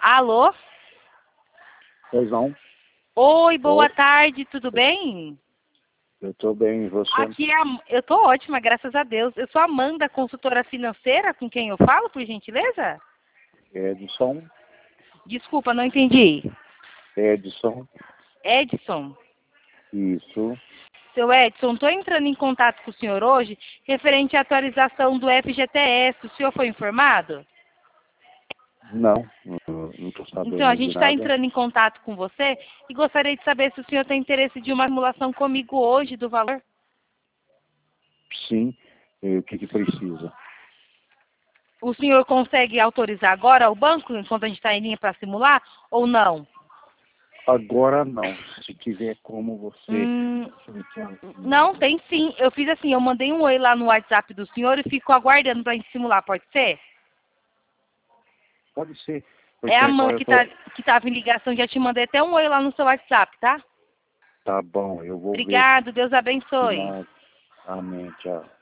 Alô? Pois não? Oi, boa Oi. tarde, tudo bem? Eu tô bem, e você? Aqui é eu tô ótima, graças a Deus. Eu sou a Amanda, consultora financeira, com quem eu falo, por gentileza? Edson? Desculpa, não entendi. Edson? Edson. Isso. Seu Edson, estou entrando em contato com o senhor hoje referente à atualização do FGTS. O senhor foi informado? Não, não tô Então, a sabendo gente de está nada. entrando em contato com você e gostaria de saber se o senhor tem interesse de uma simulação comigo hoje do valor. Sim, e o que que precisa? O senhor consegue autorizar agora o banco, enquanto a gente está em linha para simular, ou não? Agora não. Se tiver como você... Não, tem sim. Eu fiz assim, eu mandei um oi lá no WhatsApp do senhor e fico aguardando para a gente simular, pode ser? Pode ser. É Porque a mãe agora eu tô... que estava em ligação, já te mandei até um oi lá no seu WhatsApp, tá? Tá bom, eu vou ver. Obrigado, Deus abençoe. Amém, tchau.